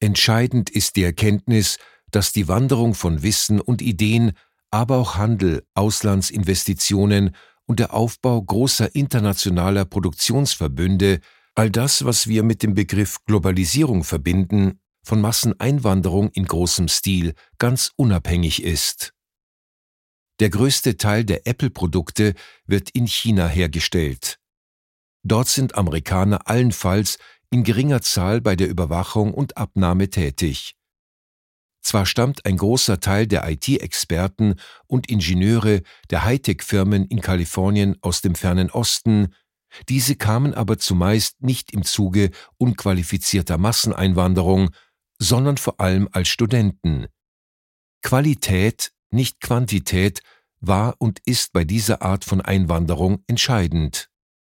Entscheidend ist die Erkenntnis, dass die Wanderung von Wissen und Ideen, aber auch Handel, Auslandsinvestitionen und der Aufbau großer internationaler Produktionsverbünde, all das, was wir mit dem Begriff Globalisierung verbinden, von Masseneinwanderung in großem Stil ganz unabhängig ist. Der größte Teil der Apple-Produkte wird in China hergestellt. Dort sind Amerikaner allenfalls in geringer Zahl bei der Überwachung und Abnahme tätig. Zwar stammt ein großer Teil der IT-Experten und Ingenieure der Hightech-Firmen in Kalifornien aus dem fernen Osten, diese kamen aber zumeist nicht im Zuge unqualifizierter Masseneinwanderung, sondern vor allem als Studenten. Qualität, nicht Quantität, war und ist bei dieser Art von Einwanderung entscheidend.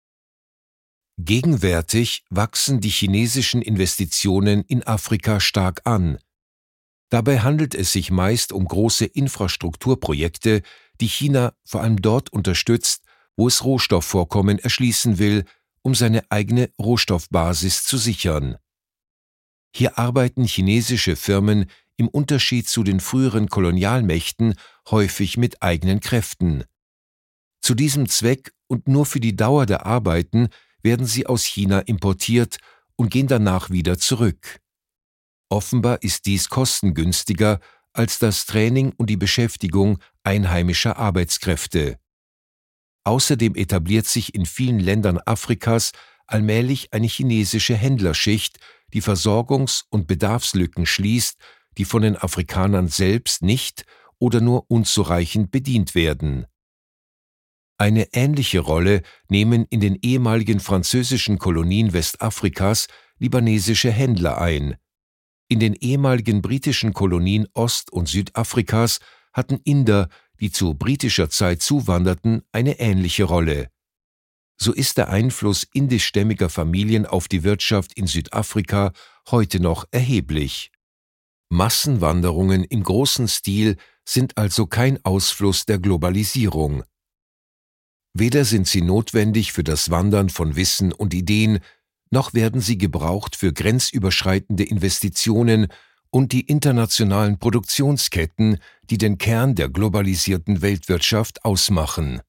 Gegenwärtig wachsen die chinesischen Investitionen in Afrika stark an. Dabei handelt es sich meist um große Infrastrukturprojekte, die China vor allem dort unterstützt, wo es Rohstoffvorkommen erschließen will, um seine eigene Rohstoffbasis zu sichern. Hier arbeiten chinesische Firmen im Unterschied zu den früheren Kolonialmächten häufig mit eigenen Kräften. Zu diesem Zweck und nur für die Dauer der Arbeiten werden sie aus China importiert und gehen danach wieder zurück. Offenbar ist dies kostengünstiger als das Training und die Beschäftigung einheimischer Arbeitskräfte. Außerdem etabliert sich in vielen Ländern Afrikas allmählich eine chinesische Händlerschicht, die Versorgungs- und Bedarfslücken schließt, die von den Afrikanern selbst nicht oder nur unzureichend bedient werden. Eine ähnliche Rolle nehmen in den ehemaligen französischen Kolonien Westafrikas libanesische Händler ein. In den ehemaligen britischen Kolonien Ost- und Südafrikas hatten Inder, die zu britischer Zeit zuwanderten, eine ähnliche Rolle. So ist der Einfluss indischstämmiger Familien auf die Wirtschaft in Südafrika heute noch erheblich. Massenwanderungen im großen Stil sind also kein Ausfluss der Globalisierung. Weder sind sie notwendig für das Wandern von Wissen und Ideen, noch werden sie gebraucht für grenzüberschreitende Investitionen und die internationalen Produktionsketten, die den Kern der globalisierten Weltwirtschaft ausmachen.